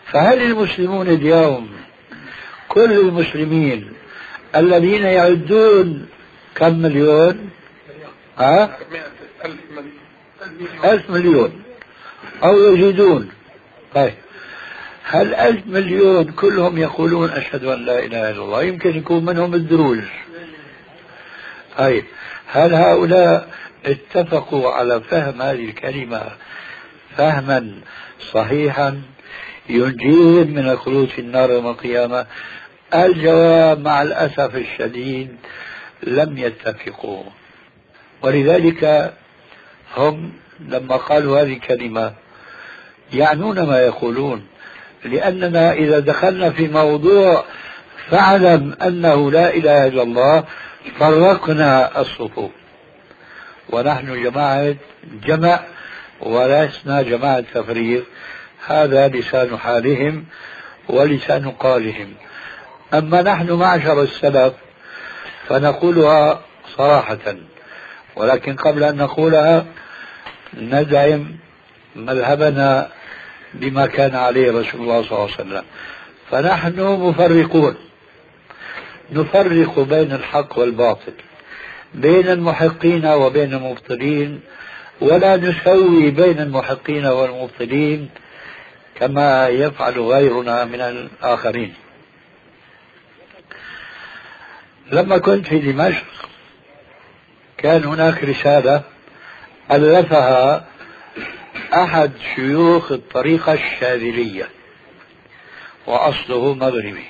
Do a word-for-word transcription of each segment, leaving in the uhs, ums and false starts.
فهل المسلمون اليوم كل المسلمين الذين يعدون كم مليون؟ ها؟ ألف مليون أو يزيدون. طيب هل ألف مليون كلهم يقولون أشهد أن لا إله إلا الله؟ يمكن يكون منهم الدروز. طيب هل هؤلاء اتفقوا على فهم هذه الكلمة فهما صحيحا ينجيهم من الخلود في النار يوم القيامة؟ الجواب مع الأسف الشديد لم يتفقوا. ولذلك هم لما قالوا هذه الكلمة يعنون ما يقولون، لأننا إذا دخلنا في موضوع فاعلم أنه لا إله إلا الله فرقنا الصفوف، ونحن جماعة جمع ولسنا جماعة تفريق. هذا لسان حالهم ولسان قالهم. أما نحن معشر السلف فنقولها صراحة، ولكن قبل أن نقولها ندعم مذهبنا بما كان عليه رسول الله صلى الله عليه وسلم. فنحن مفرقون، نفرق بين الحق والباطل، بين المحقين وبين المبطلين، ولا نسوي بين المحقين والمبطلين كما يفعل غيرنا من الآخرين. لما كنت في دمشق كان هناك رسالة ألفها أحد شيوخ الطريقة الشاذلية وأصله مغربي.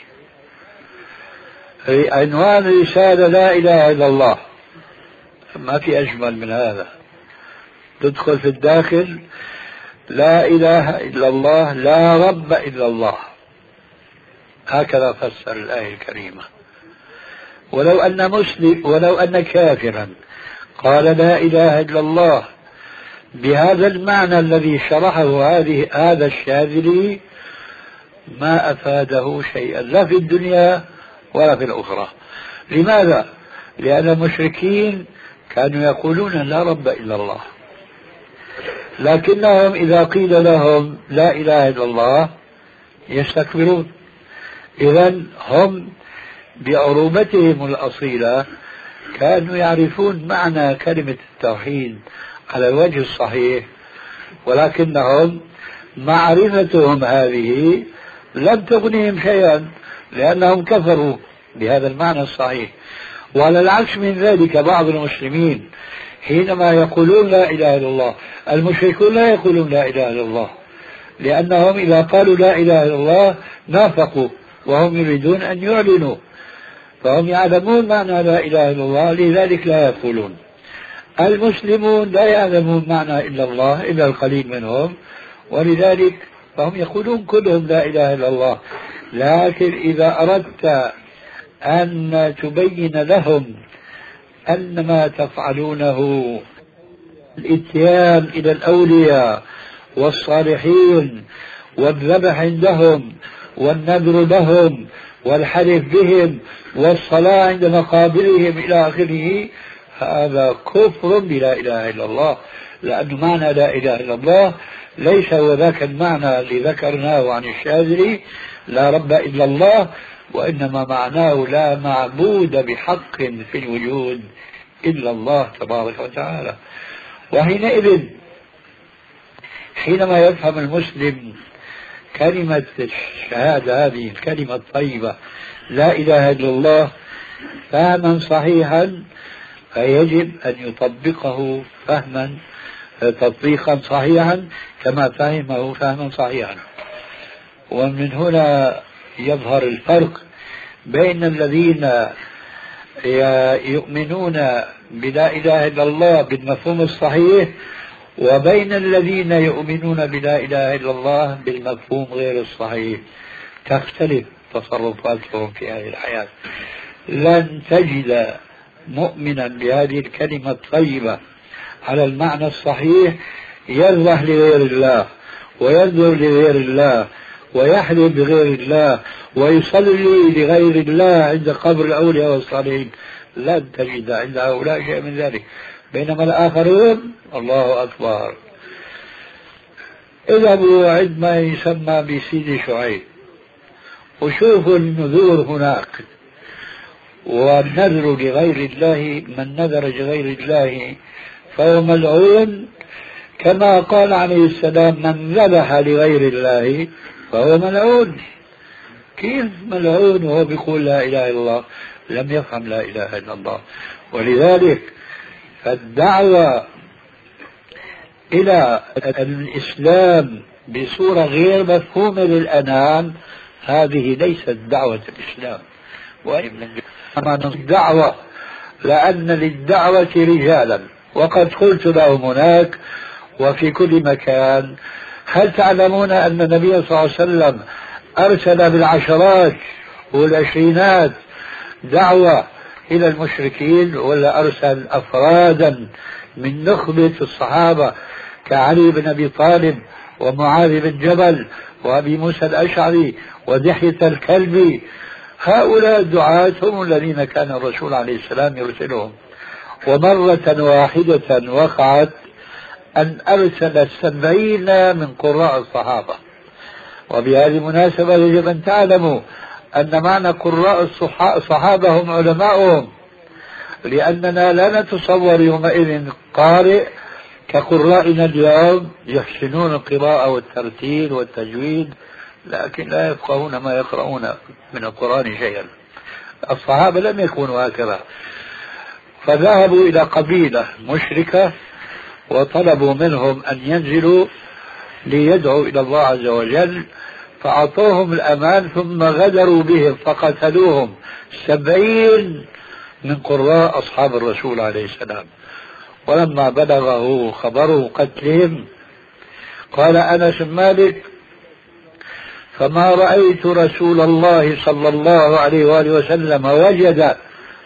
عنوان الرسالة لا إله إلا الله. ما في أجمل من هذا. تدخل في الداخل لا إله إلا الله لا رب إلا الله، هكذا فسر الآية الكريمة. ولو أن مسلم ولو أن كافرا قال لا إله إلا الله بهذا المعنى الذي شرحه هذه هذا الشاذلي ما أفاده شيئا لا في الدنيا ولا في الأخرى. لماذا؟ لأن المشركين كانوا يقولون لا رب إلا الله، لكنهم إذا قيل لهم لا إله إلا الله يستكبرون. إذن هم بعروبتهم الأصيلة كانوا يعرفون معنى كلمة التوحيد على الوجه الصحيح، ولكنهم معرفتهم هذه لم تغنيهم شيئا لأنهم كفروا بهذا المعنى الصحيح. وعلى العكس من ذلك بعض المسلمين حينما يقولون لا إله إلا الله، المشركون لا يقولون لا إله إلا الله، لأنهم إذا قالوا لا إله إلا الله نافقوا وهم يريدون أن يعلنوا، فهم يعلمون معنى لا إله إلا الله لذلك لا يقولون. المسلمون لا يعلمون معنى إلا الله إلا القليل منهم، ولذلك فهم يقولون كلهم لا إله إلا الله. لكن إذا أردت أن تبين لهم أن ما تفعلونه الاتيان إلى الأولياء والصالحين والذبح عندهم والنذر لهم والحلف بهم والصلاة عند مقابرهم إلى آخره، هذا كفر بلا إله إلا الله. لأن معنى لا إله إلا الله ليس هو ذاك المعنى اللي ذكرناه عن الشاذلي لا رب إلا الله، وإنما معناه لا معبود بحق في الوجود إلا الله تبارك وتعالى. وحينئذ حينما يفهم المسلم كلمة الشهادة هذه الكلمة الطيبة لا إله إلا الله فهما صحيحا، فيجب أن يطبقه فهما تطبيقا صحيحا كما فهمه فهما صحيحا. ومن هنا يظهر الفرق بين الذين يؤمنون بلا إله إلا الله بالمفهوم الصحيح وبين الذين يؤمنون بلا إله إلا الله بالمفهوم غير الصحيح. تختلف تصرفاتهم في هذه الحياة. لن تجد مؤمنا بهذه الكلمة الطيبة على المعنى الصحيح يذبح لغير الله وينذر لغير الله ويحلف بغير الله ويصلي لغير الله عند قبر الأولياء والصالحين. لن تجد عند هؤلاء شيء من ذلك، بينما الآخرون الله أكبر اذهبوا عندما يسمى بسيدي شعيب وشوفوا النذور هناك، والنذر لغير الله من نذر لغير الله فهو ملعون، كما قال عليه السلام من ذبح لغير الله فهو ملعون. كيف ملعون وهو بيقول لا إله إلا الله؟ لم يفهم لا إله إلا الله. ولذلك فالدعوة إلى الإسلام بصورة غير مفهومة للأنام هذه ليست دعوة الإسلام، وإنما الدعوة لأن للدعوة رجالا، وقد قلت لهم هناك وفي كل مكان: هل تعلمون أن النبي صلى الله عليه وسلم أرسل بالعشرات والعشرينات دعوة إلى المشركين، ولا أرسل أفرادا من نخبة الصحابة كعلي بن أبي طالب ومعاذ بن جبل وأبي موسى الأشعري ودحية الكلبي؟ هؤلاء الدعاة هم الذين كان الرسول عليه السلام يرسلهم. ومرة واحدة وقعت أن أرسل سبعين من قراء الصحابة. وبهذه المناسبة يجب أن تعلموا أن معنى قراء الصحابة هم علماؤهم، لأننا لا نتصور يومئذ قارئ كقرائنا اليوم يحسنون القراءة والترتيل والتجويد لكن لا يفقهون ما يقرؤون من القرآن شيئا. الصحابة لم يكونوا هكذا، فذهبوا إلى قبيلة مشركة وطلبوا منهم أن ينزلوا ليدعوا إلى الله عز وجل، فأعطوهم الأمان ثم غدروا بهم فقتلوهم سبعين من قراء أصحاب الرسول عليه السلام. ولما بلغه خبر قتلهم قال أنس بن مالك: فما رأيت رسول الله صلى الله عليه وآله وسلم وجد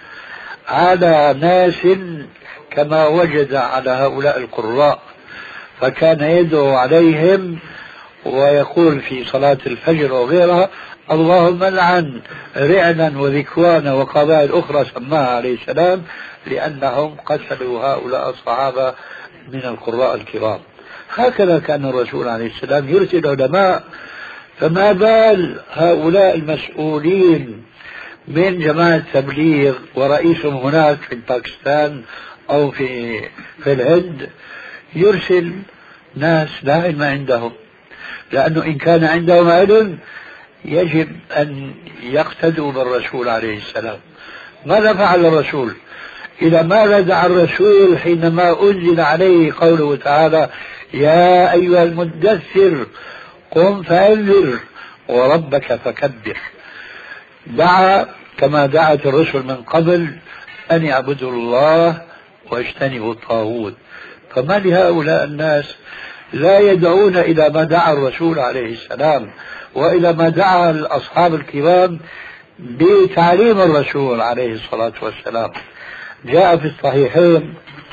على ناس كما وجد على هؤلاء القراء، فكان يدعو عليهم ويقول في صلاة الفجر وغيرها: اللهم لعن رعنا وذكوانا وقبائل أخرى سماها عليه السلام، لأنهم قتلوا هؤلاء الصحابة من القراء الكرام. هكذا كان الرسول عليه السلام يرسل علماء، فما بال هؤلاء المسؤولين من جماعة التبليغ ورئيسهم هناك في باكستان أو في في الهند يرسل ناس لا علم عندهم، لأنه إن كان عندهم علم يجب أن يقتدوا بالرسول عليه السلام. ماذا فعل الرسول؟ إلى ماذا دعا الرسول حينما أنزل عليه قوله تعالى: يا أيها المدثر قم فأنذر وربك فكبر؟ دعا كما دعت الرسل من قبل أن يعبدوا الله واجتنبوا الطاغوت. فما لهؤلاء الناس لا يدعون إلى ما دعا الرسول عليه السلام وإلى ما دعا الأصحاب الكرام بتعليم الرسول عليه الصلاة والسلام؟ جاء في الصحيحين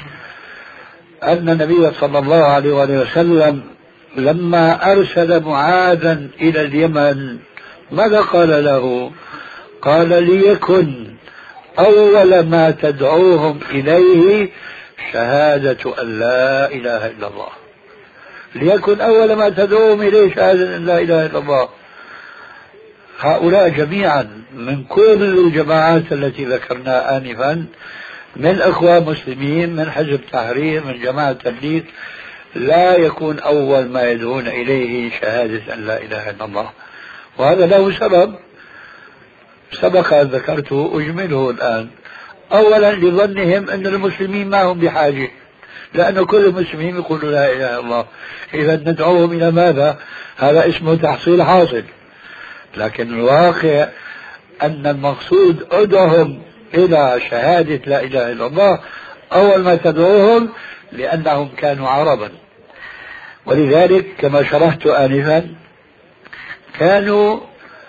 أن النبي صلى الله عليه وسلم لما أرسل معاذا إلى اليمن ماذا قال له؟ قال: ليكن أول ما تدعوهم إليه شهادة أن لا إله إلا الله. ليكن أول ما تدعوهم إليه شهادة أن لا إله إلا الله. هؤلاء جميعا من كل الجماعات التي ذكرناها آنفا، من أخوة مسلمين، من حزب تحرير، من جماعة تبليغ، لا يكون أول ما يدعون إليه شهادة أن لا إله إلا الله. وهذا له سبب سبق أن ذكرته أجمله الآن. أولا لظنهم أن المسلمين ما هم بحاجة، لأن كل المسلمين يقولوا لا إله إلا الله، إذا ندعوهم إلى ماذا؟ هذا اسمه تحصيل حاصل. لكن الواقع أن المقصود أدعهم إلى شهادة لا إله إلا الله أول ما تدعوهم، لأنهم كانوا عربا. ولذلك كما شرحت آنفا كانوا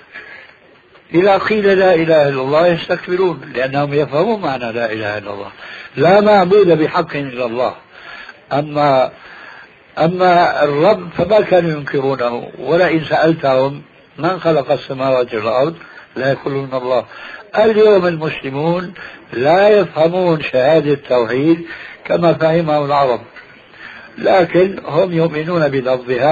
إذا قيل لا إله إلا الله يستكبرون، لأنهم يفهمون معنى لا إله إلا الله، لا معبود بحق إلا الله. أما أما الرب فما كانوا ينكرونه، ولئن سألتهم من خلق السماوات والأرض لا يقولون الله. اليوم المسلمون لا يفهمون شهادة التوحيد كما فهمه العرب، لكن هم يؤمنون بلفظها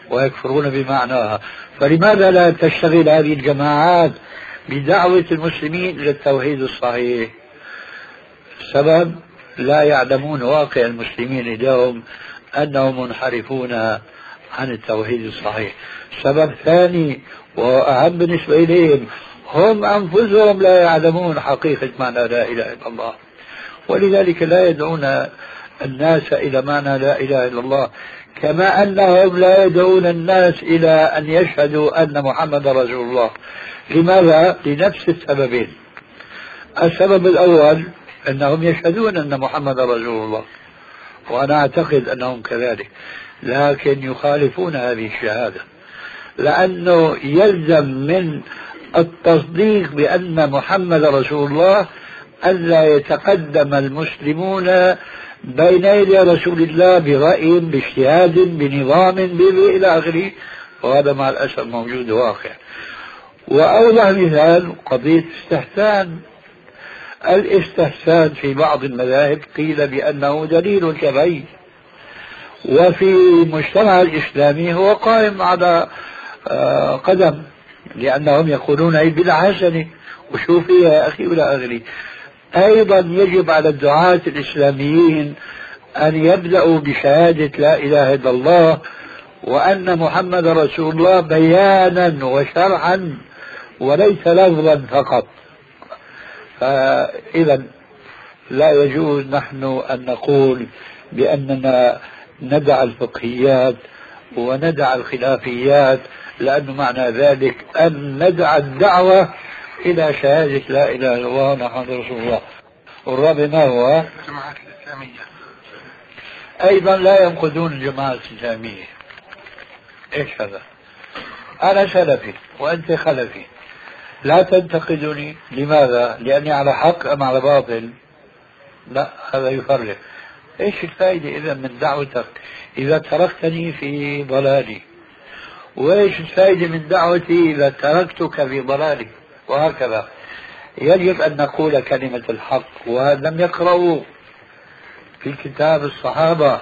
ويكفرون بمعناها. فلماذا لا تشتغل هذه الجماعات بدعوة المسلمين إلى التوحيد الصحيح؟ سبب لا يعلمون واقع المسلمين اليوم أنهم منحرفون عن التوحيد الصحيح. سبب ثاني وأهم بالنسبة إليهم، هم أنفسهم لا يعلمون حقيقة معنى لا إله إلا الله، ولذلك لا يدعون الناس إلى معنى لا إله إلا الله، كما أنهم لا يدعون الناس إلى أن يشهدوا أن محمد رسول الله. لماذا؟ لنفس السببين. السبب الأول أنهم يشهدون أن محمد رسول الله، وأنا أعتقد أنهم كذلك، لكن يخالفون هذه الشهادة، لأنه يلزم من التصديق بأن محمد رسول الله ألا يتقدم المسلمون بين يدي رسول الله برأي باجتهاد بنظام إلى آخره، وهذا مع الأسف موجود واقع. وأوضح مثال قضية الاستحسان. الاستحسان في بعض المذاهب قيل بأنه دليل شرعي، وفي المجتمع الإسلامي هو قائم على قدم، لأنهم يقولون أي بالحسنة وشوفي يا أخي إلى آخره. أيضا يجب على الدعاة الإسلاميين أن يبدأوا بشهادة لا إله إلا الله وأن محمد رسول الله بيانا وشرعا وليس لفظا فقط. فإذا لا يجوز نحن أن نقول بأننا ندع الفقهيات وندع الخلافيات، لأن معنى ذلك أن ندع الدعوة إلى شهادة لا إله إلا الله محمد رسول الله. والرابع ما هو؟ الجماعات الإسلامية أيضا لا ينقذون الجماعة الإسلامية. إيش هذا؟ أنا سلفي وأنت خلفي، لا تنتقدني. لماذا؟ لأني على حق أم على باطل؟ لا، هذا يفرق. إيش الفائدة إذا من دعوتك إذا تركتني في ضلالي؟ وإيش الفائدة من دعوتي إذا تركتك في ضلالي؟ وهكذا يجب أن نقول كلمة الحق. ولم يقرأوا في كتاب الصحابة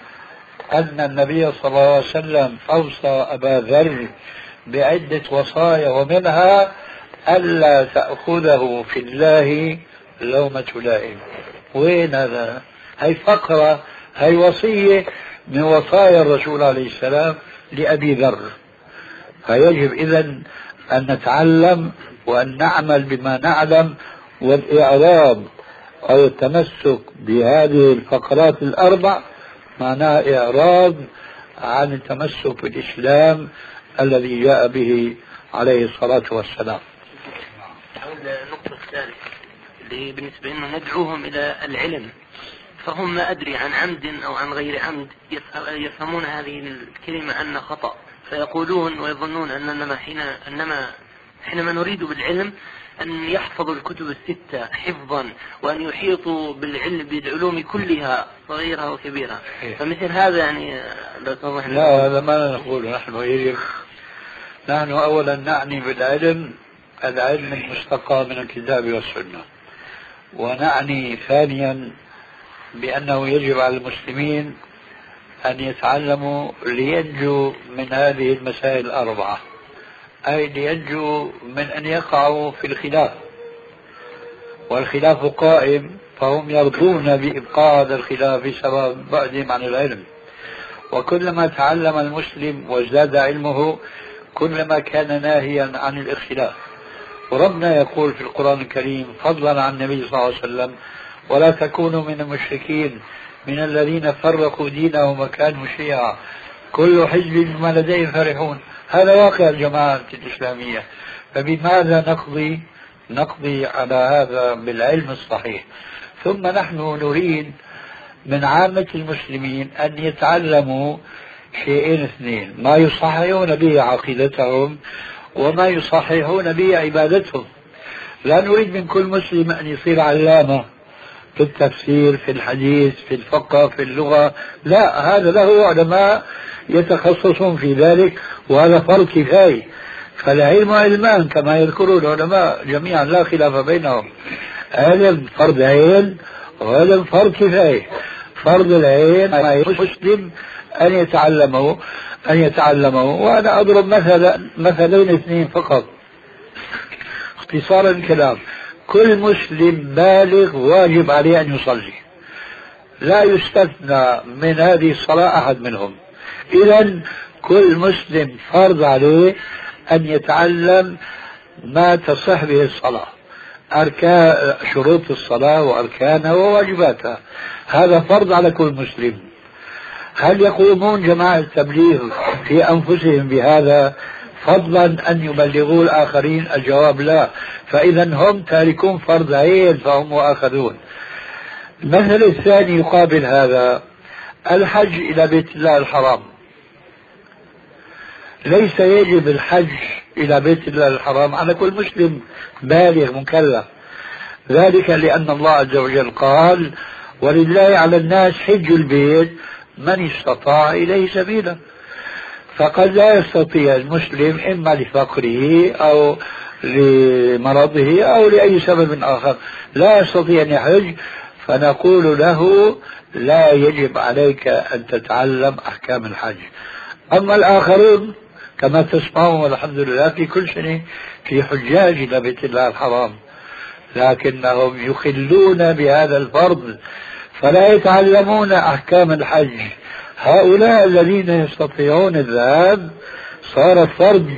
أن النبي صلى الله عليه وسلم أوصى أبا ذر بعدة وصايا، ومنها ألا تأخذه في الله لومة لائم. وين هذا؟ هي فقرة، هي وصية من وصايا الرسول عليه السلام لأبي ذر. فيجب إذن أن نتعلم وأن نعمل بما نعلم، والإعراض أو التمسك بهذه الفقرات الأربع معناه إعراض عن التمسك بالإسلام الذي جاء به عليه الصلاة والسلام. النقطة الثالثة اللي بالنسبة لنا ندعوهم إلى العلم، فهم ما أدري عن عمد أو عن غير عمد يفهمون هذه الكلمة أن خطأ، فيقولون ويظنون أننا حين أنما حينما نريد بالعلم أن يحفظوا الكتب الستة حفظا، وأن يحيطوا بالعلم بالعلوم كلها صغيرها وكبيرها. فمثل هذا يعني لا، هذا ما نقول نحن. يجب نحن أولا نعني بالعلم العلم المستقى من الكتاب والسنة، ونعني ثانيا بأنه يجب على المسلمين أن يتعلموا لينجوا من هذه المسائل الأربعة، أي لينجوا من أن يقعوا في الخلاف، والخلاف قائم، فهم يرضون بإبقاء هذا الخلاف بسبب بعدهم عن العلم. وكلما تعلم المسلم وازداد علمه كلما كان ناهيا عن الاختلاف. وربنا يقول في القرآن الكريم فضلا عن النبي صلى الله عليه وسلم: ولا تكونوا من المشركين من الذين فرقوا دينهم وكانوا شيعا كل حزب بما لديهم فرحون. هذا واقع الجماعة الإسلامية. فبماذا نقضي نقضي على هذا؟ بالعلم الصحيح. ثم نحن نريد من عامة المسلمين أن يتعلموا شيئين اثنين: ما يصححون به عقيدتهم وما يصححون به عبادتهم. لا نريد من كل مسلم أن يصير علامة في التفسير، في الحديث، في الفقه، في اللغة. لا، هذا له علماء يتخصصون في ذلك، وهذا فرض كفاية. فالعلم علمان كما يذكر العلماء جميعا لا خلاف بينهم. علم فرض عين وعلم فرض كفاية. فرض العين ما المسلم أن يتعلموا أن يتعلموا وأنا أضرب مثلا مثلين اثنين فقط اختصارا الكلام. كل مسلم بالغ واجب عليه أن يصلي، لا يستثنى من هذه الصلاة أحد منهم. إذن كل مسلم فرض عليه أن يتعلم ما تصح به الصلاة، أركان شروط الصلاة وأركانها وواجباتها، هذا فرض على كل مسلم. هل يقومون جماعة التبليغ في أنفسهم بهذا فضلا أن يبلغوا الآخرين؟ الجواب لا. فإذا هم تاركون فرض عين فهم مؤاخذون. المثل الثاني يقابل هذا، الحج إلى بيت الله الحرام. ليس يجب الحج إلى بيت الله الحرام على كل مسلم بالغ مكلف، ذلك لأن الله عز وجل قال ولله على الناس حج البيت من استطاع إليه سبيلا. فقد لا يستطيع المسلم إما لفقره أو لمرضه أو لأي سبب آخر لا يستطيع أن يحج، فنقول له لا يجب عليك أن تتعلم أحكام الحج. أما الآخرون كما تسمعون والحمد لله في كل سنة في حجاج إلى بيت الله الحرام، لكنهم يخلون بهذا الفرض فلا يتعلمون أحكام الحج. هؤلاء الذين يستطيعون الذهاب صار فرض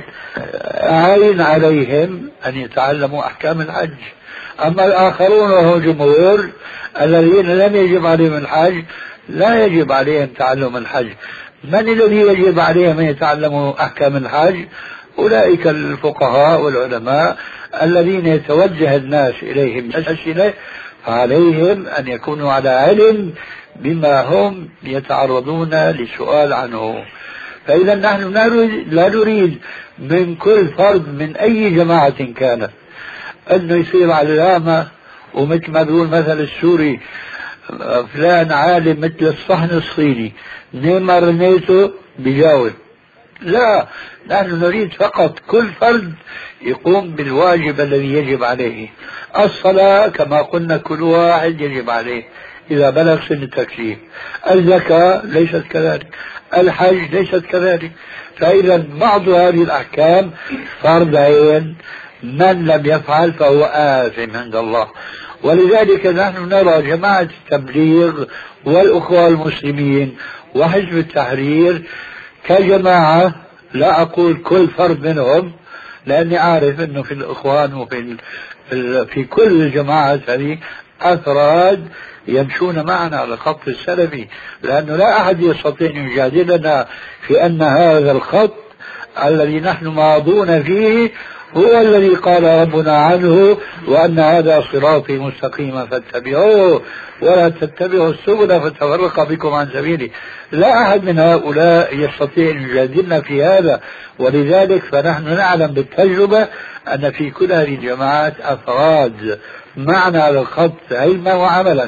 عين عليهم أن يتعلموا أحكام الحج. أما الآخرون وهو جمهور الذين لم يجب عليهم الحج لا يجب عليهم تعلم الحج. من الذي يجب عليهم أن يتعلموا أحكام الحج؟ أولئك الفقهاء والعلماء الذين يتوجه الناس إليهم بالأسئلة، فعليهم أن يكونوا على علم بما هم يتعرضون للسؤال عنه. فإذا نحن لا نريد من كل فرد من أي جماعة كانت أنه يصير علامة ومثل ما بيقول مثل السوري فلان عالم مثل الصحن الصيني نيما رنيته بجاوب. لا، نحن نريد فقط كل فرد يقوم بالواجب الذي يجب عليه. الصلاة كما قلنا كل واحد يجب عليه إذا بلغ سن التكليف. الزكاة ليست كذلك، الحج ليست كذلك. فإذا بعض هذه الأحكام فرض عين، من لم يفعل فهو آثم عند الله. ولذلك نحن نرى جماعة التبليغ والأخوة المسلمين وحزب التحرير كجماعة، لا أقول كل فرد منهم لأني عارف أنه في الإخوان وفي في كل الجماعات هذه أفراد يمشون معنا على الخط السلفي، لأنه لا أحد يستطيع أن يجادلنا في أن هذا الخط الذي نحن ماضون فيه هو الذي قال ربنا عنه وأن هذا صراطي مستقيما فاتبعوه ولا تتبعوا السبل فتفرق بكم عن سبيله. لا أحد من هؤلاء يستطيع أن يجادلنا في هذا. ولذلك فنحن نعلم بالتجربة أن في كل هذه الجماعات أفراد معنى على الخط علما وعملا،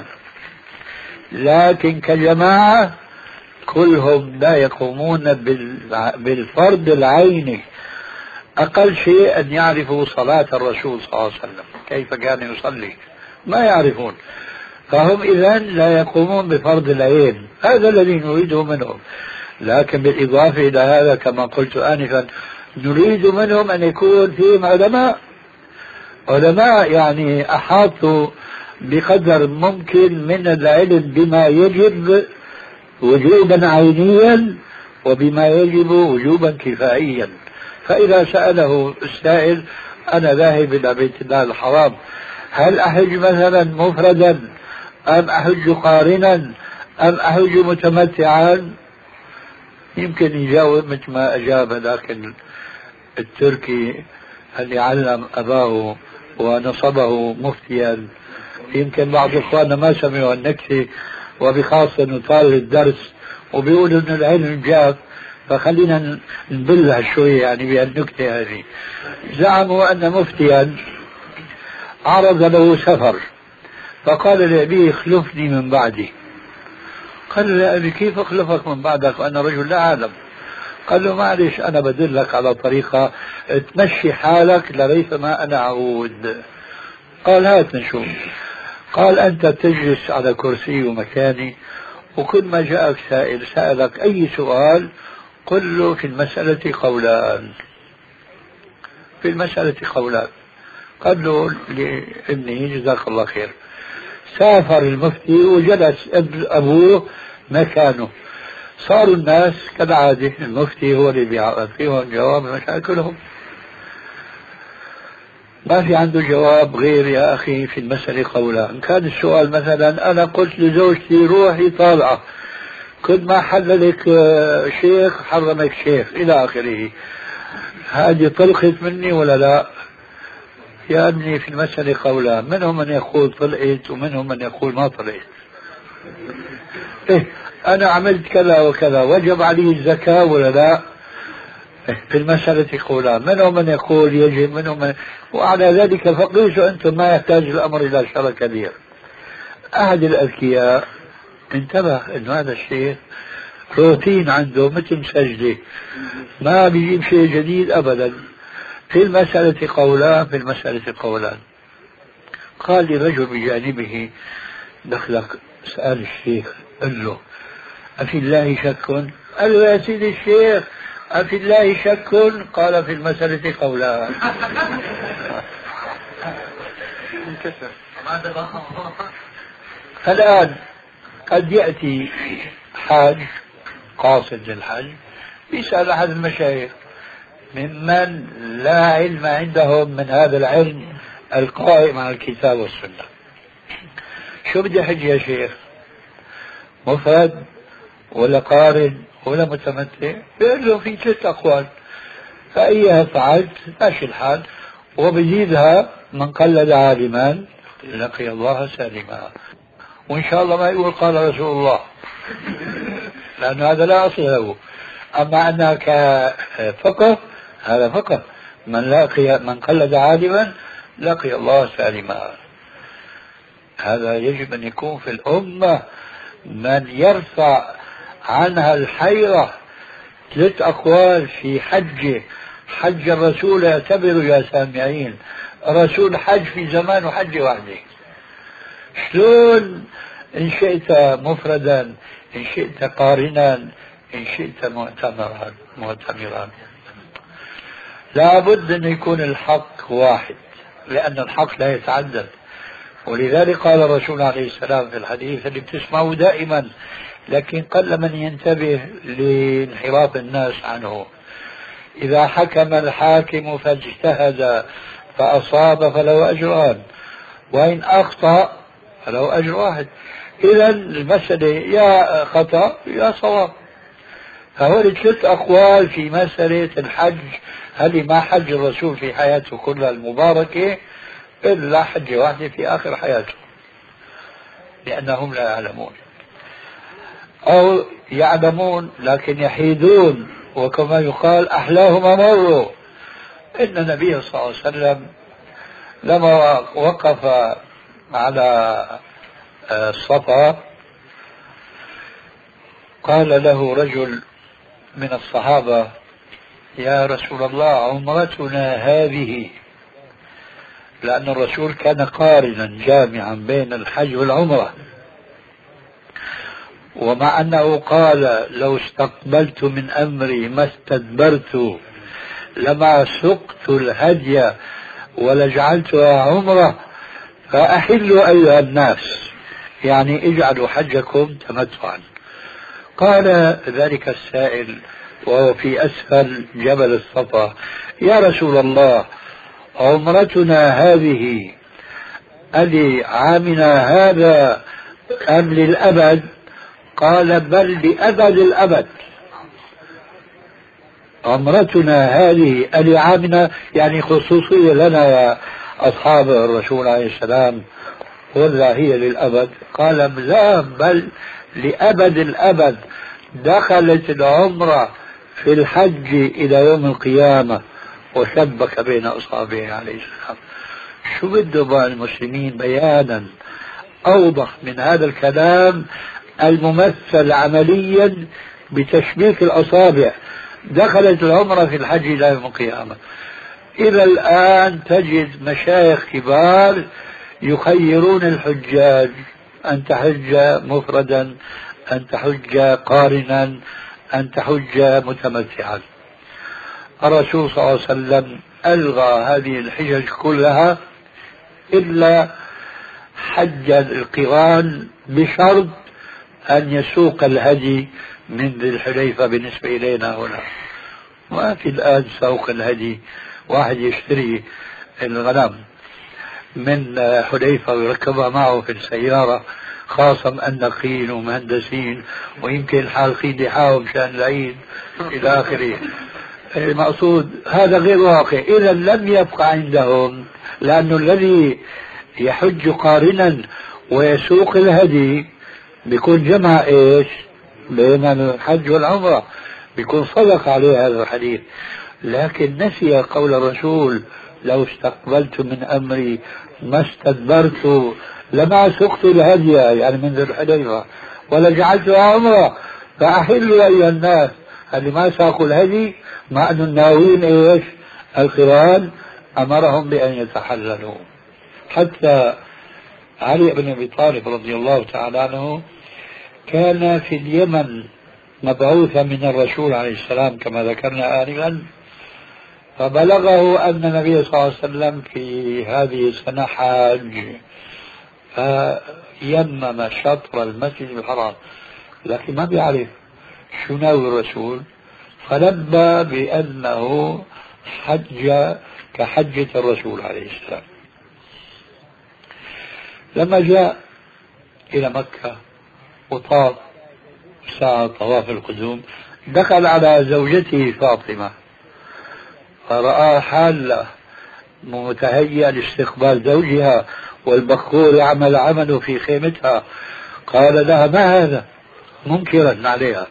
لكن كجماعة كلهم لا يقومون بالفرض العيني. أقل شيء أن يعرفوا صلاة الرسول صلى الله عليه وسلم كيف كان يصلي، ما يعرفون، فهم إذن لا يقومون بفرض العين. هذا الذي نريده منهم. لكن بالإضافة إلى هذا كما قلت آنفا نريد منهم أن يكون فيهم علماء علماء يعني أحاطوا بقدر ممكن من العلم بما يجب وجوبا عينيا وبما يجب وجوبا كفائيا. فإذا سأله السائل أنا ذاهب إلى بيت الله الحرام، هل أحج مثلا مفردا أم أحج قارنا أم أحج متمتعا؟ يمكن يجاوب مثل ما أجاب لكن التركي اللي علم أباه ونصبه مفتيا. يمكن بعض إخواننا ما سمعوا النكتة، وبخاصة أنه طال الدرس وبيقولوا أن العلم جاف، فخلينا نبلها شوية يعني بهالنكتة هذه. زعموا أن مفتيا عرض له سفر فقال لأبيه اخلفني من بعدي. قال له أبي كيف أخلفك من بعدك وأنا رجل لا أعلم؟ قال له معلش أنا بدلك على طريقة تمشي حالك لريثما أنا أعود. قال هات نشوف. قال أنت تجلس على كرسي ومكاني وكل ما جاءك سائل سألك أي سؤال قل له في المسألة قولان، في المسألة قولان. قال له لابنه جزاك الله خير، سافر المفتي وجلس أبوه مكانه، صاروا الناس كالعادة المفتي هو اللي بيعطيهم جواب مشاكلهم، ما في عنده جواب غير يا أخي في المسألة قولان. كان السؤال مثلا أنا قلت لزوجتي روحي طالعة، كل ما حللك شيخ حرمك شيخ إلى آخره، هذه طلقت مني ولا لا؟ يا ابني في المسألة قولان، منهم من يقول طلقت ومنهم من يقول ما طلقت. إيه أنا عملت كذا وكذا وجب علي الزكاة ولا لا؟ في المسألة قولان، منهم من يقول يجب، منهم من... وعلى ذلك فقيسوا أنتم، ما يحتاج الأمر إلى شرع كبير. أحد الأذكياء انتبه أن هذا الشيء روتين عنده مثل سجدة، ما بيجيب شيء جديد أبدا. في المسألة قولان، في المسألة قولان. قال لي رجل بجانبه دخلك سأل الشيخ قال له أفي الله شك؟ قال له يا سيدي الشيخ أفي الله شك؟ قال في المسألة قولان. الآن قد يأتي حاج قاصد للحج يسأل أحد المشايخ ممن لا علم عندهم من هذا العلم القائم على الكتاب والسنة، شو بدي حج يا شيخ؟ مفرد ولا قارن ولا متمتع؟ بيقول له في ثلاث أقوال، فأيها فعلت ماشي الحال، وبزيدها من قلد عالما لقي الله سالما، وإن شاء الله ما يقول قال رسول الله لأن هذا لا أصل له. أما أنها كفقه هذا فقه، من لقي من قلد عالما لقي الله سالما. هذا يجب أن يكون في الأمة من يرفع عنها الحيرة. ثلاث أقوال في حجه، حج الرسول اعتبروا يا سامعين، الرسول حج في زمان وحج وحده، شلون إن شئت مفردا، إن شئت قارنا، إن شئت معتمرا معتمرا. لابد أن يكون الحق واحد، لأن الحق لا يتعدد. ولذلك قال الرسول عليه السلام في الحديث اللي بتسمعه دائما لكن قل من ينتبه لانحراف الناس عنه: إذا حكم الحاكم فاجتهد فأصاب فله أجران، وإن أخطأ فله أجر واحد. إذا المسألة يا خطأ يا صواب. فهول ثلاث أقوال في مسألة الحج، هل ما حج الرسول في حياته كلها المباركة إلا حجة واحدة في آخر حياته، لأنهم لا يعلمون، أو يعلمون لكن يحيدون، وكما يقال أحلاهم مروا. إن النبي صلى الله عليه وسلم لما وقف على الصفا قال له رجل من الصحابة: يا رسول الله عمرتنا هذه، لأن الرسول كان قارنا جامعا بين الحج والعمرة، ومع أنه قال: لو استقبلت من أمري ما استدبرت لما سقت الهدي ولجعلتها عمرة، فأحلوا أيها الناس، يعني اجعلوا حجكم تمتعا. قال ذلك السائل وهو في أسفل جبل الصفا: يا رسول الله عمرتنا هذه ألعامنا هذا أم للأبد؟ قال: بل لأبد الأبد. عمرتنا هذه ألعامنا يعني خصوصية لنا يا أصحاب الرسول عليه السلام، ولا هي للأبد؟ قال: لا، بل لأبد الأبد. دخلت العمرة في الحج إلى يوم القيامة، وشبك بين أصابعه عليه السلام. شو بده بقى المسلمين بيانا أوضح من هذا الكلام الممثل عمليا بتشبيك الأصابع؟ دخلت العمرة في الحج إلى يوم القيامة. إلى الآن تجد مشايخ كبار يخيرون الحجاج: أن تحج مفردا، أن تحج قارنا، أن تحج متمتعا. الرسول صلى الله عليه وسلم ألغى هذه الحجج كلها إلا حج القران بشرط أن يسوق الهدي من ذي الحليفة بالنسبة إلينا هنا. ما في الآن سوق الهدي، واحد يشتري الغنم من حليفة ويركبها معه في السيارة، خاصة النقين ومهندسين ويمكن حالقين لحاهم مشان العيد إلى آخره. المقصود هذا غير واقع. إذا لم يبقى عندهم، لأنه الذي يحج قارنا ويسوق الهدي بيكون جمع إيش بين الحج والعمرة، بيكون صدق عليه هذا الحديث. لكن نسي قول الرسول: لو استقبلت من أمري ما استدبرت لما سقت الهدي، يعني من ذي الحليفة، ولجعلتها عمرة فأحلوا أيها الناس. اللي ما ساقوا الهدي مع أن الناويين إيش القران أمرهم بأن يتحللوا. حتى علي بن أبي طالب رضي الله تعالى عنه كان في اليمن مبعوثا من الرسول عليه السلام كما ذكرنا آنفا، فبلغه أن النبي صلى الله عليه وسلم في هذه السنة حاج، فيمم شطر المسجد الحرام، لكن ما بيعرف شو ناوي الرسول، فنبى بأنه حج كحجة الرسول عليه السلام. لما جاء إلى مكة وطاف ساعة طواف القدوم، دخل على زوجته فاطمة فرأى حالة متهيئة لاستقبال زوجها والبخور يعمل عمله في خيمتها، قال لها: ما هذا؟ منكرا عليها.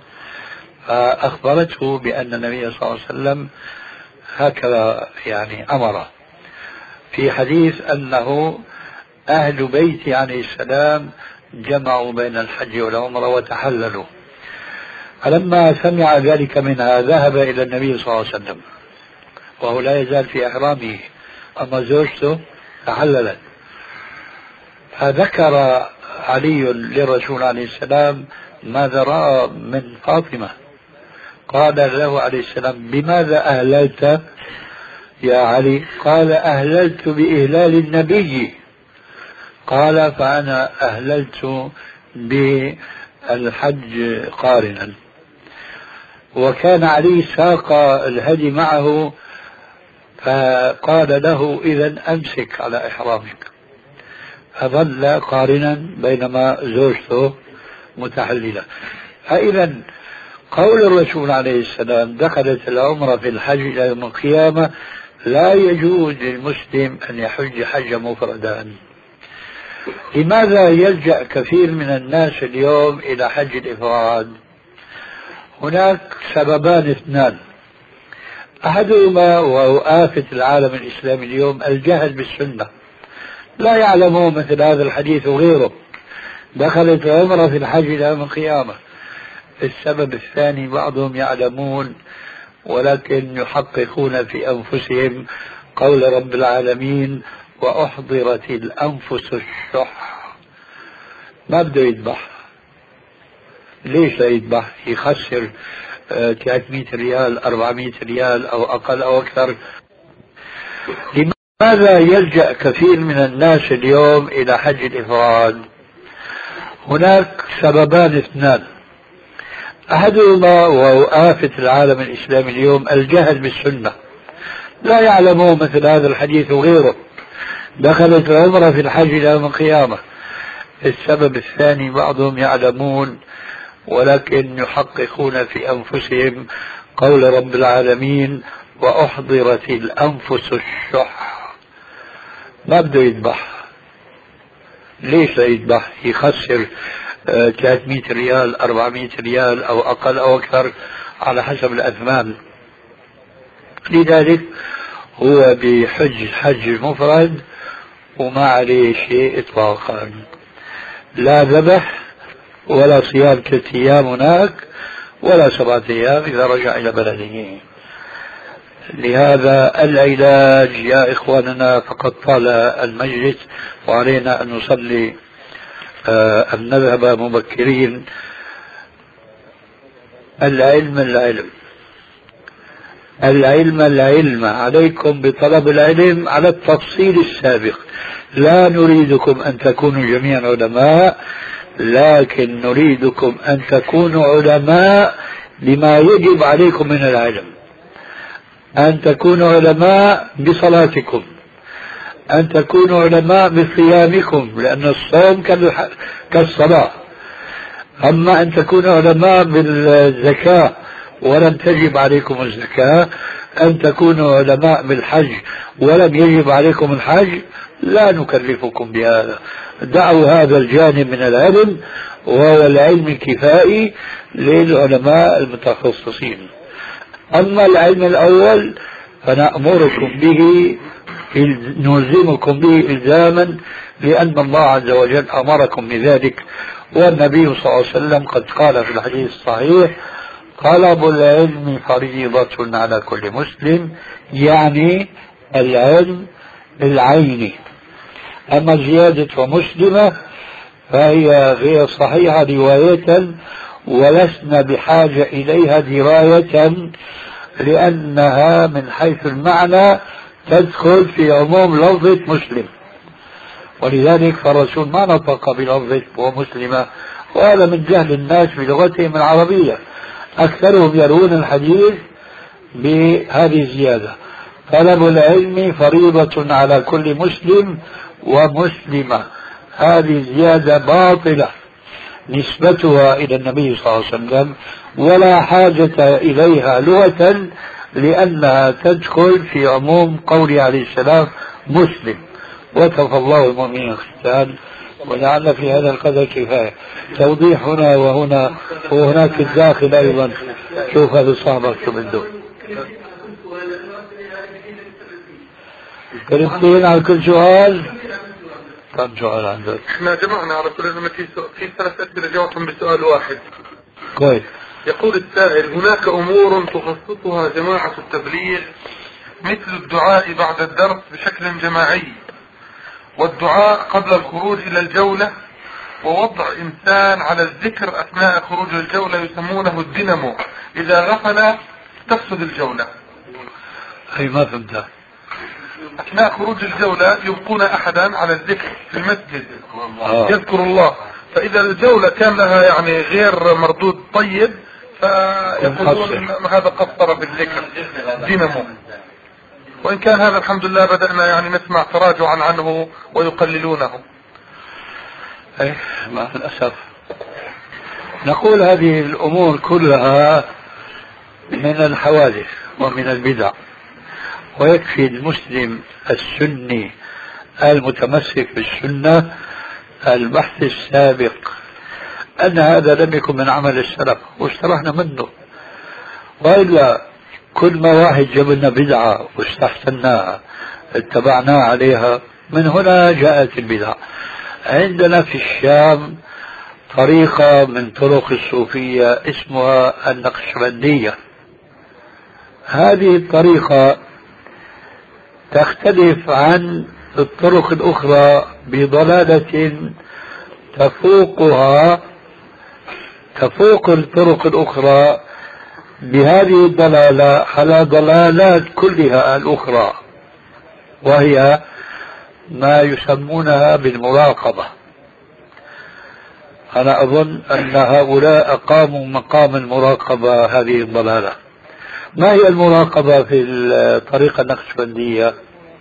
فأخبرته بأن النبي صلى الله عليه وسلم هكذا يعني أمره في حديث أنه أهل بيتي عليه السلام جمعوا بين الحج والعمرة وتحللوا. فلما سمع ذلك منها ذهب إلى النبي صلى الله عليه وسلم وهو لا يزال في إحرامه، أما زوجته تحللت. فذكر علي للرسول عليه السلام ماذا رأى من فاطمة، قال له عليه السلام: بماذا أهللت يا علي؟ قال: أهللت بإهلال النبي. قال: فأنا أهللت بالحج قارنا. وكان علي ساق الهدي معه، فقال له: إذن أمسك على إحرامك. فظل قارنا بينما زوجته متحللة. فإذا قول الرسول عليه السلام: دخلت العمرة في الحج إلى يوم القيامة، لا يجوز للمسلم أن يحج حجا مفردا. لماذا يلجأ كثير من الناس اليوم إلى حج الإفراد؟ هناك سببان اثنان. أحدهما وهو آفة العالم الإسلامي اليوم الجهل بالسنة، لا يعلمون مثل هذا الحديث وغيره: دخلت العمرة في الحج إلى يوم القيامة. السبب الثاني بعضهم يعلمون ولكن يحققون في أنفسهم قول رب العالمين: وأحضرت الأنفس الشح. ما بده يذبح. ليش لا يذبح؟ يخسر ثلاثمئة ريال أربعمئة ريال أو أقل أو أكثر. لماذا يلجأ كثير من الناس اليوم إلى حج الإفراد؟ هناك سببان اثنان. أحدهما وهو آفة العالم الإسلامي اليوم الجهل بالسنة، لا يعلمون مثل هذا الحديث وغيره: دخلت العمرة في الحج إلى يوم القيامة. السبب الثاني بعضهم يعلمون ولكن يحققون في أنفسهم قول رب العالمين: وأحضرت الأنفس الشح. ما بده يذبح. ليش لا يذبح؟ يخسر ثلاثمئة ريال أربعمئة ريال أو أقل أو أكثر على حسب الأثمان. لذلك هو بحج حج مفرد وما عليه شيء إطلاقا، لا ذبح ولا صيام ثلاثة أيام هناك ولا سبعة أيام إذا رجع إلى بلده. لهذا العلاج يا إخواننا، فقد طال المجلس وعلينا أن نصلي أن نذهب مبكرين. العلم العلم العلم العلم عليكم بطلب العلم على التفصيل السابق. لا نريدكم أن تكونوا جميعا علماء، لكن نريدكم أن تكونوا علماء لما يجب عليكم من العلم. أن تكونوا علماء بصلاتكم، أن تكونوا علماء بصيامكم لأن الصوم كالصلاة. أما أن تكونوا علماء بالزكاة ولم تجب عليكم الزكاة، أن تكونوا علماء بالحج ولم يجب عليكم الحج، لا نكلفكم بهذا. دعوا هذا الجانب من العلم وهو العلم الكفائي للعلماء المتخصصين. أما العلم الأول فنأمركم به، نلزمكم به إلزاما، لأن الله عز وجل أمركم بذلك، والنبي صلى الله عليه وسلم قد قال في الحديث الصحيح: طلب العلم فريضة على كل مسلم، يعني العلم العيني. أما زيادة مسلمة فهي غير صحيحة رواية، ولسنا بحاجة إليها دراية، لأنها من حيث المعنى تدخل في عموم لفظة مسلم، ولذلك فالرسول ما نطق بلفظة ومسلمة، وهذا من جهل الناس بلغتهم العربية. أكثرهم يروون الحديث بهذه الزيادة: طلب العلم فريضة على كل مسلم ومسلمة. هذه زيادة باطلة نسبتها إلى النبي صلى الله عليه وسلم، ولا حاجة إليها لغة، لأنها تدخل في عموم قوله عليه السلام مسلم. وكفى الله المؤمنين القتال، ولعل في هذا القدر كفاية. توضيح هنا وهنا وهناك الداخل أيضا. شوف هذا صاحبك شو بده. كلمتين على كل سؤال. كم سؤال عندك؟ احنا جمعنا على كل في في ثلاث أسئلة جاوبتهم بسؤال واحد. كويس. يقول السائل: هناك أمور تخصصها جماعة التبليغ مثل الدعاء بعد الدرس بشكل جماعي، والدعاء قبل الخروج إلى الجولة، ووضع إنسان على الذكر أثناء خروج الجولة يسمونه الدينامو، إذا غفل تفسد الجولة. أي ما فهمتها. أثناء خروج الجولة يبقون أحدا على الذكر في المسجد آه. يذكر الله، فإذا الجولة كان لها يعني غير مردود طيب فيقولون هذا قصر بالذكر دينامو. وإن كان هذا الحمد لله بدأنا يعني نسمع تراجعا عنه ويقللونه. ايه مع الأسف. نقول هذه الأمور كلها من الحوادث ومن البدع، ويكفي المسلم السني المتمسك بالسنة البحث السابق أن هذا لم يكن من عمل السلف واشترحنا منه. وإلا كل ما واحد جاب لنا بدعة واستحسناها اتبعناها عليها، من هنا جاءت البدع. عندنا في الشام طريقة من طرق الصوفية اسمها النقشبندية. هذه الطريقة تختلف عن الطرق الأخرى بضلالة تفوقها تفوق الطرق الأخرى بهذه الضلالة على ضلالات كلها الأخرى، وهي ما يسمونها بالمراقبة. أنا أظن أن هؤلاء أقاموا مقام المراقبة هذه الضلالة. ما هي المراقبة في الطريقة النقشبندية؟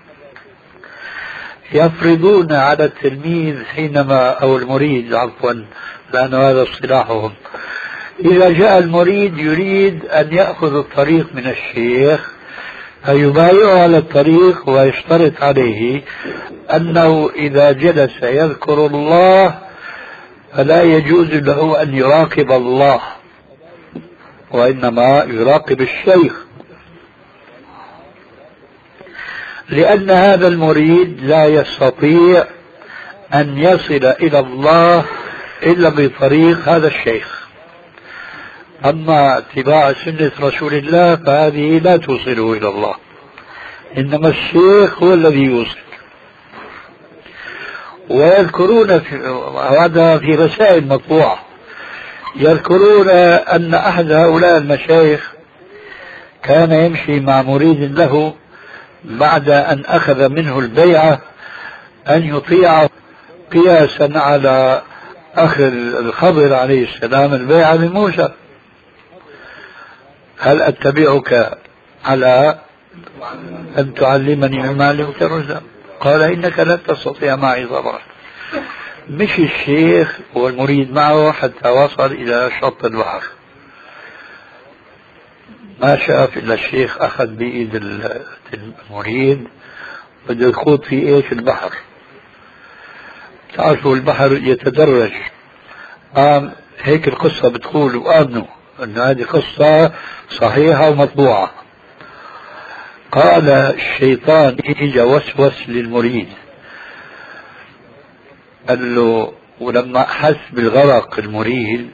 يفرضون على التلميذ حينما أو المريد عفوا لأن هذا اصطلاحهم، إذا جاء المريد يريد أن يأخذ الطريق من الشيخ فيبايعه على الطريق ويشترط عليه أنه إذا جلس يذكر الله فلا يجوز له أن يراقب الله، وإنما يراقب الشيخ، لأن هذا المريد لا يستطيع أن يصل إلى الله إلا بطريق هذا الشيخ. أما اتباع سنة رسول الله فهذه لا توصله إلى الله، إنما الشيخ هو الذي يوصل. ويذكرون في هذا في رسائل مطبوعة، يذكرون أن أحد هؤلاء المشايخ كان يمشي مع مريد له بعد أن أخذ منه البيعة أن يطيع قياسا على أخذ الخضر عليه السلام البيعة لموسى. هل أتبعك على أن تعلمني مما علمت رشدا؟ قال إنك لن تستطيع معي صبرا. مشي الشيخ والمريد معه حتى وصل إلى شط البحر، ما شاف إلا الشيخ أخذ بإيد المريد بده يخوض في إيش البحر. تعرفوا البحر يتدرج. آم هيك القصة بتقول، وآمنوا أن هذه قصة صحيحة ومطبوعة. قال الشيطان إجا وسوس للمريد، قال له، ولما حس بالغرق المريد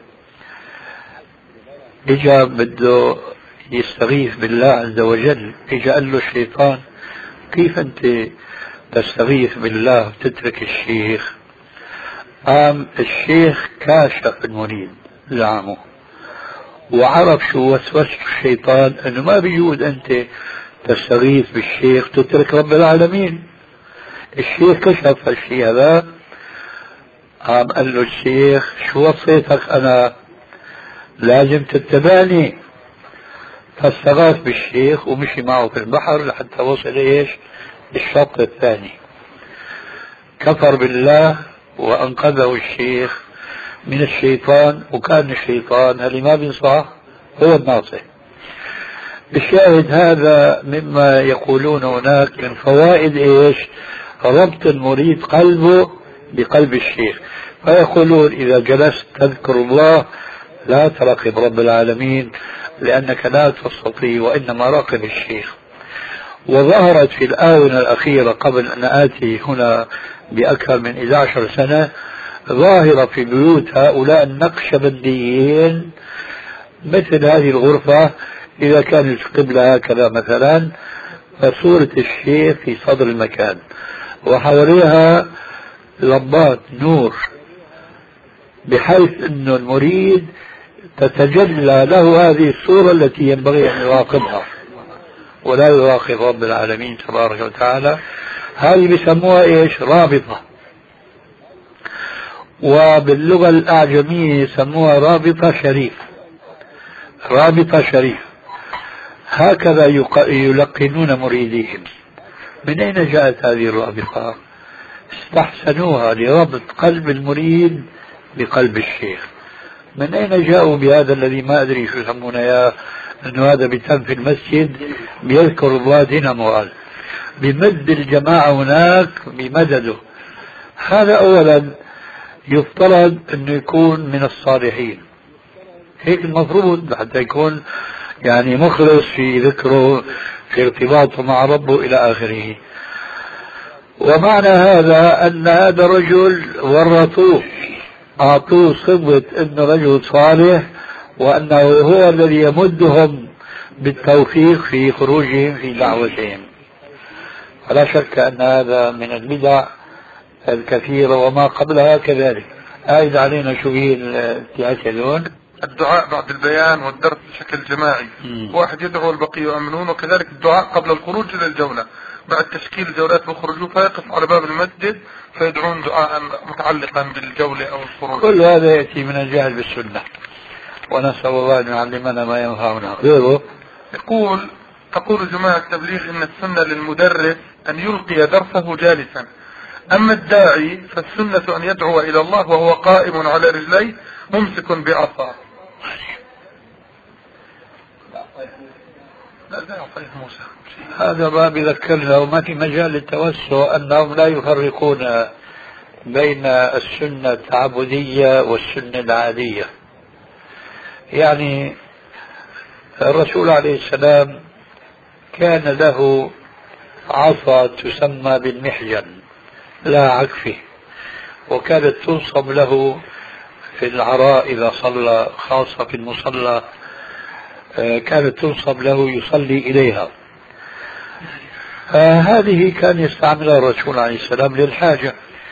إجا بده يستغيث بالله عز وجل. إجا قال له الشيطان كيف أنت تستغيث بالله وتترك الشيخ؟ قام الشيخ كاشف المريد زعمه وعرف شو وسوس الشيطان، أنه ما بيجوز أنت تستغيث بالشيخ تترك رب العالمين. الشيخ كشف هالشيء هذا. قام قال له الشيخ شو وصيتك أنا؟ لازم تتبعني. فاستغاث بالشيخ ومشي معه في البحر لحتى وصل ايش؟ الشط الثاني. كفر بالله وأنقذه الشيخ من الشيطان، وكان الشيطان اللي ما بينصح هو الناصح. الشاهد هذا مما يقولون هناك من فوائد ايش؟ ربط المريد قلبه بقلب الشيخ. فيقولون إذا جلست تذكر الله لا تراقب رب العالمين لأنك لا تستطيع، وإنما راقب الشيخ. وظهرت في الآونة الأخيرة قبل أن آتي هنا بأكثر من إحدى عشرة سنة ظاهرة في بيوت هؤلاء النقشبنديين مثل هذه الغرفة، إذا كانت القبلة هكذا مثلا فصورة الشيخ في صدر المكان وحواليها لمبات نور، بحيث أن المريد تتجلى له هذه الصورة التي ينبغي أن يراقبها ولا يراقب رب العالمين تبارك وتعالى. هذه بيسموها إيش؟ رابطة. وباللغة الأعجمية يسموها رابطة شريف. رابطة شريف هكذا يلقنون مريديهم. من أين جاءت هذه الرابطة؟ استحسنوها لربط قلب المريد بقلب الشيخ. من أين جاءوا بهذا الذي ما أدري شو يسمونه يا أنه هذا بيتم في المسجد بيذكر الله دينامو، بمد الجماعة هناك بمدده. هذا أولا يفترض أنه يكون من الصالحين، هيك المفروض حتى يكون يعني مخلص في ذكره في ارتباطه مع ربه إلى آخره. ومعنى هذا أن هذا الرجل ورطوه، أعطوه صفة أنه رجل صالح وأنه هو الذي يمدهم بالتوفيق في خروجهم في دعوتهم. فلا شك أن هذا من البدع الكثيرة وما قبلها كذلك. أعيد علينا شو هي الابتعاث هذول؟ الدعاء بعد البيان والدرس بشكل جماعي. م. واحد يدعو والبقية يؤمنون، وكذلك الدعاء قبل الخروج إلى الجولة. بعد تشكيل الجولات بخرجوا فيقف على باب المسجد فيدعون دعاء متعلقا بالجولة أو الخروج. كل هذا يأتي من الجهل بالسنة، ونسأل الله أن يعلمنا ما ينفعنا. غيره يقول تقول جماعة التبليغ إن السنة للمدرس أن يلقي درسه جالسا، أما الداعي فالسنة أن يدعو إلى الله وهو قائم على رجليه ممسك بعصا. هذا ما بذكرنا، وما في مجال للتوسع أنهم لا يفرقون بين السنة التعبدية والسنة العادية. يعني الرسول عليه السلام كان له عصا تسمى بالمحجن لا عكفه، وكانت تنصب له في العراء إذا صلى، خاصة في المصلى كانت تنصب له يصلي إليها. هذه كان يستعملها الرسول عليه السلام للحاجة.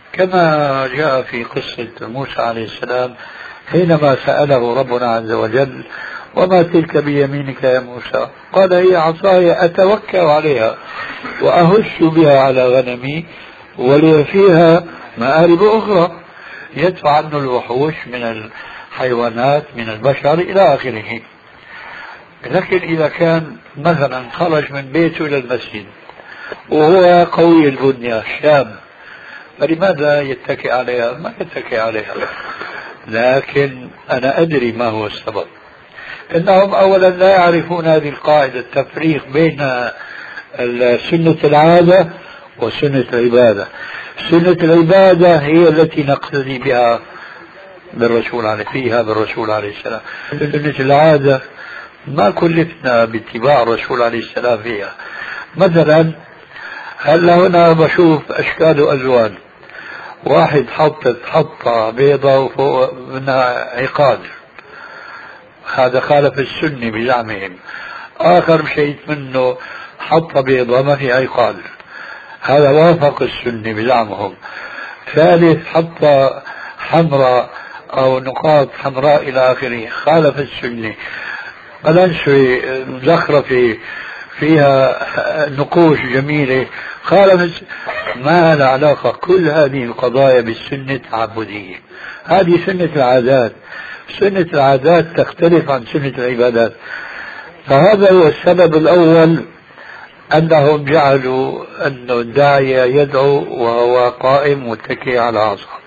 كما جاء في قصة موسى عليه السلام حينما سأله ربنا عز وجل وما تلك بيمينك يا موسى؟ قال هي عصاي أتوكل عليها وأهش بها على غنمي ولي فيها مآرب أخرى يدفع عنه الوحوش من الحيوانات من البشر إلى آخره. لكن إذا كان مثلا خرج من بيته إلى المسجد وهو قوي البنية شاب فلماذا يتكئ عليها؟ ما يتكئ عليها. لكن أنا أدري ما هو السبب. إنهم أولا لا يعرفون هذه القاعدة التفريق بين سنة العادة وسنة العبادة. سنة العبادة هي التي نقتدي بها بالرسول عليه فيها بالرسول عليه السلام. سنة العادة ما كلفنا باتباع الرسول عليه السلام فيها. مثلا هلا هنا بشوف أشكال وألوان، واحد حطت حطة بيضة وفوق منها عقاد، هذا خالف السنة بزعمهم. آخر مشيت منه حطة بيضة ما في عقاد، هذا وافق السنة بزعمهم. ثالث حطة حمراء أو نقاط حمراء إلى آخره، خالف السنة. قلنسوة مزخرفة فيها نقوش جميلة، خالف. ما لها علاقة كل هذه القضايا بالسنة التعبدية. هذه سنة العادات. سنة العادات تختلف عن سنة العبادات. فهذا هو السبب الأول أنهم جعلوا أن الداعية يدعو وهو قائم متكئ على عصا.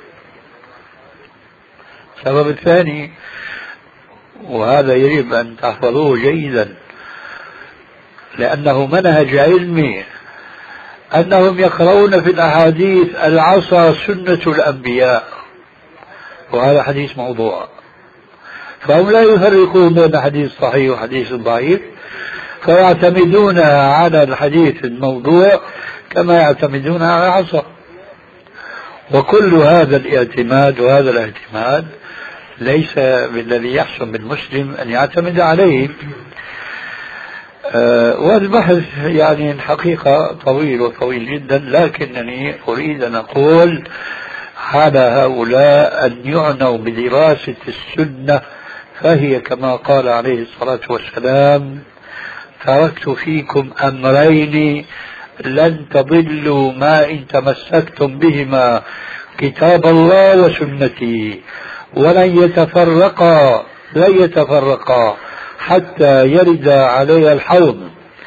السبب الثاني وهذا يجب أن تحفظوه جيدا لأنه منهج علمي، أنهم يقرؤون في الأحاديث العصا سنة الأنبياء، وهذا حديث موضوع. فهم لا يفرقون بين حديث صحيح وحديث ضعيف، فيعتمدون على الحديث الموضوع كما يعتمدون على العصا. وكل هذا الاعتماد وهذا الاعتماد ليس بالذي يحسن بالمسلم أن يعتمد عليه. أه والبحث يعني الحقيقة طويل وطويل جدا، لكنني أريد أن أقول على هؤلاء أن يعنوا بدراسة السنة، فهي كما قال عليه الصلاة والسلام: تركت فيكم أمرين لن تضلوا ما إن تمسكتم بهما، كتاب الله وسنتي، ولن يتفرقا لن يتفرقا حتى يرد علي الحوض.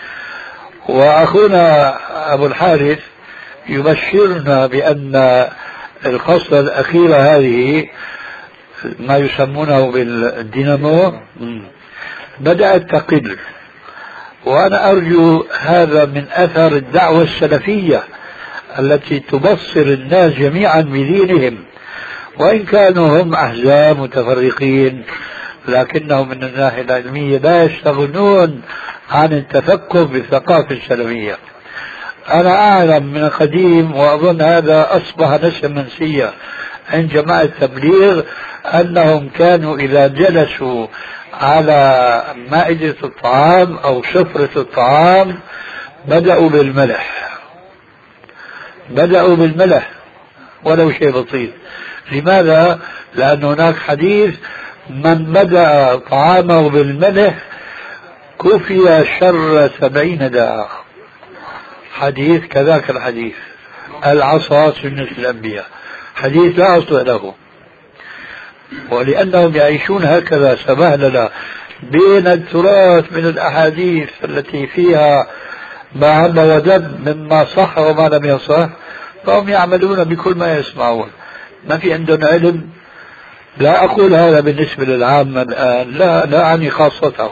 وأخونا أبو الحارث يبشرنا بأن الخصلة الأخيرة هذه ما يسمونه بالدينامو بدأت تقل، وأنا أرجو هذا من أثر الدعوة السلفية التي تبصر الناس جميعا بدينهم، وإن كانوا هم أحزاب متفرقين لكنهم من الناحية العلمية لا يستغنون عن التفكر بالثقافة السلفية. أنا أعلم من قديم وأظن هذا أصبح نسيا منسيا عند جماعة التبليغ أنهم كانوا إذا جلسوا على مائدة الطعام أو سفرة الطعام بدأوا بالملح بدأوا بالملح ولو شيء بسيط. لماذا؟ لأن هناك حديث: من بدأ طعامه بالملح كفي شر سبعين داء. حديث كذاك الحديث العصا سنة الأنبياء، حديث لا أصل له. ولأنهم يعيشون هكذا سبهللة بين التراث من الأحاديث التي فيها ما هم ودب مما صح وما لم يصح، فهم يعملون بكل ما يسمعون، ما في عندهم علم. لا أقول هذا بالنسبة للعامة الآن، لا لا أعني خاصته،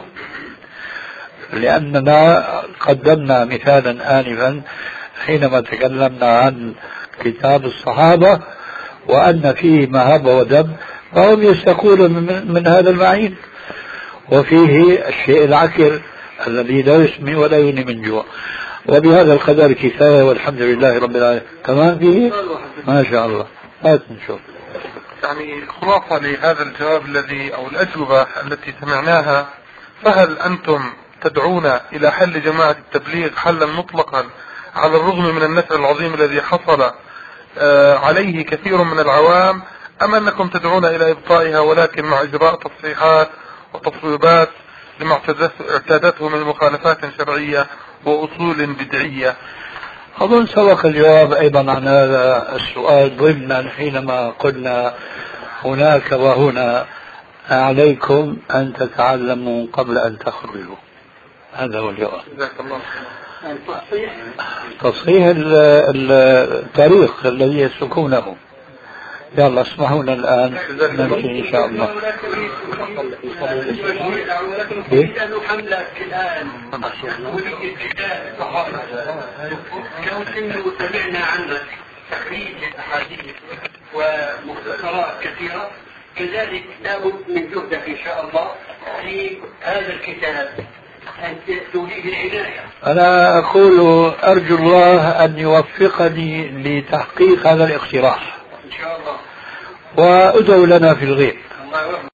لأننا قدمنا مثالا آنفا حينما تكلمنا عن كتاب الصحابة وأن فيه مهب ودب، فهم يستقون من, من هذا المعين، وفيه الشيء العكر الذي لا يسمي ولا يغني من جوع. وبهذا القدر كفاية والحمد لله رب العالمين. كمان فيه ما شاء الله. هات نشوف. يعني خلاصة لهذا الجواب الذي أو الأجوبة التي سمعناها، فهل أنتم تدعون إلى حل جماعة التبليغ حلا مطلقا على الرغم من النفع العظيم الذي حصل عليه كثير من العوام، أم أنكم تدعون إلى إبطائها ولكن مع إجراء تصحيحات وتصويبات لما اعتادته من مخالفات شرعية وأصول بدعية؟ أظن سبق الجواب أيضا عن هذا السؤال ضمنا حينما قلنا هناك وهنا عليكم أن تتعلموا قبل أن تخرجوا. هذا هو الجواب. تصحيح التاريخ الذي يسلكونه. يلا اسمحوا لنا الآن نمشي إن شاء الله. لو سمعنا عنك تخريج الأحاديث ومختصرات كثيرة، كذلك لابد من جهدك إن شاء الله في هذا الكتاب أن توليه العناية. أنا أقول أرجو الله أن يوفقني لتحقيق هذا الاقتراح إن شاء الله، وأدعو لنا في الغيب.